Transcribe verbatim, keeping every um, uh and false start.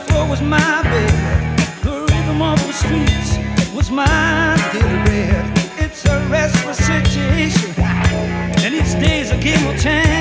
floor was my bed. The rhythm of the streets was my daily bread. It's a restless situation, and each day's a game of chance.